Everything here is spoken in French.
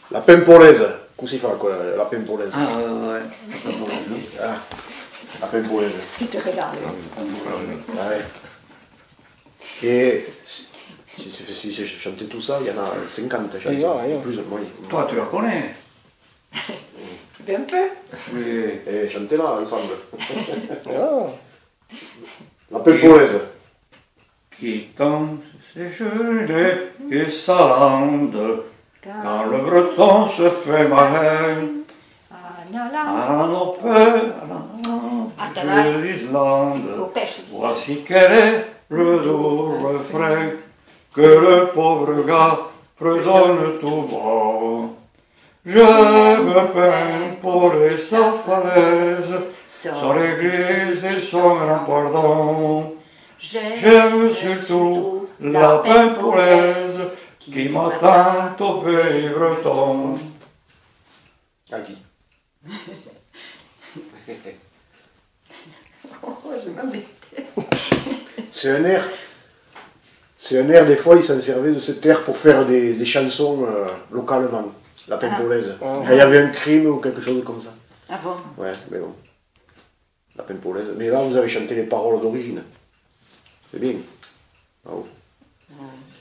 La pimpolaise. Così fa la pimpolaise. Ah ouais. Ah, la pimpolaise. Tu te régales. Ah ouais. Et si j'ai chanté tout ça, il y en a 50 à chanter. Plus, moi. Toi, tu la connais? Un peu. Oui. Et chantez-la ensemble. La pimpolaise. Qui danse ses gelées et sa lande, quand le breton se fait marrer, à nos peurs, de l'Islande, voici quel est le doux refrain que le pauvre gars fredonne tout bas. Je me peins pour sa falaise, son église et son grand pardon. J'aime surtout la pimpolaise qui m'attend au pays breton. À qui? Oh, je m'embête. C'est un air. C'est un air, des fois, ils s'en servaient de cet air pour faire des chansons localement. La pimpolaise. Quand il y avait un crime ou quelque chose comme ça. Ah bon? Ouais, mais bon. La pimpolaise. Mais là, vous avez chanté les paroles d'origine. C'est bien. Bravo.